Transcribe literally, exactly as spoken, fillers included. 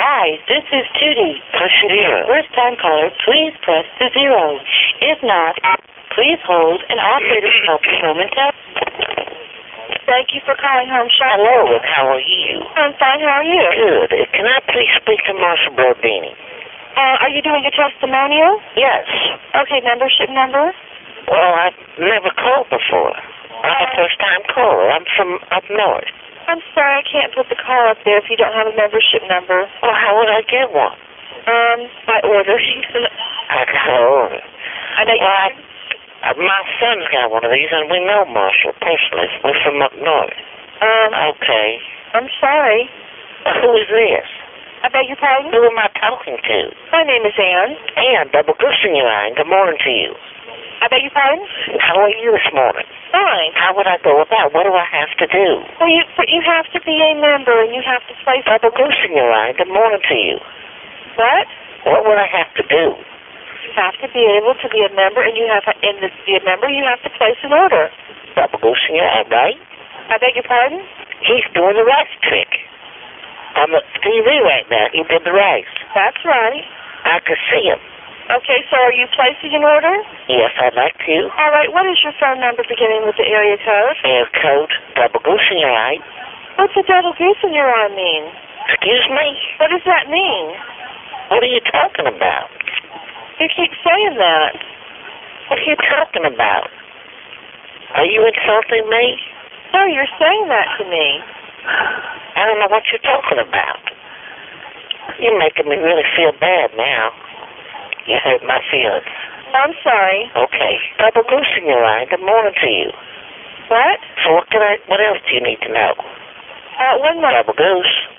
Hi, this is Judy. Push it in. First time caller, please press the zero. If not, please hold and operator will help you momentarily. Thank you for calling Home Shop. Hello, and how are you? I'm fine, how are you? Good. Uh, Can I please speak to Marshall Brodini? Uh, are you doing a testimonial? Yes. Okay, membership number? Well, I've never called before. I'm a first-time caller. I'm from up north. I'm sorry, I can't put the call up there if you don't have a membership number. Well, how would I get one? Um, by order. I got an order. I know you... Well, I, uh, my son's got one of these, and we know Marshall personally. We're from up north. Um, Okay. I'm sorry. Well, who is this? I beg your pardon? Who am I talking to? My name is Ann. Ann, double goose in your eye. Good morning to you. I beg your pardon? How are you this morning? Fine. How would I go about? What do I have to do? Well, you but you have to be a member and you have to place... Double goose in your eye. Good morning to you. What? What would I have to do? You have to be able to be a member, and you have to, and to be a member, you have to place an order. Double goose in your eye, right? I beg your pardon? He's doing the rice trick. On the T V right now, he did the rice. That's right. I could see him. Okay, so are you placing an order? Yes, I'd like to. All right, what is your phone number beginning with the area code? Air code, double goose in your eye. What's a double goose in your eye mean? Excuse me? What does that mean? What are you talking about? You keep saying that. What are you talking about? Are you insulting me? No, you're saying that to me. I don't know what you're talking about. You're making me really feel bad now. You hurt my feelings. I'm sorry. Okay. Double goose in your eye. Good morning to you. What? So what can I? What else do you need to know? Uh, one moment. Double goose.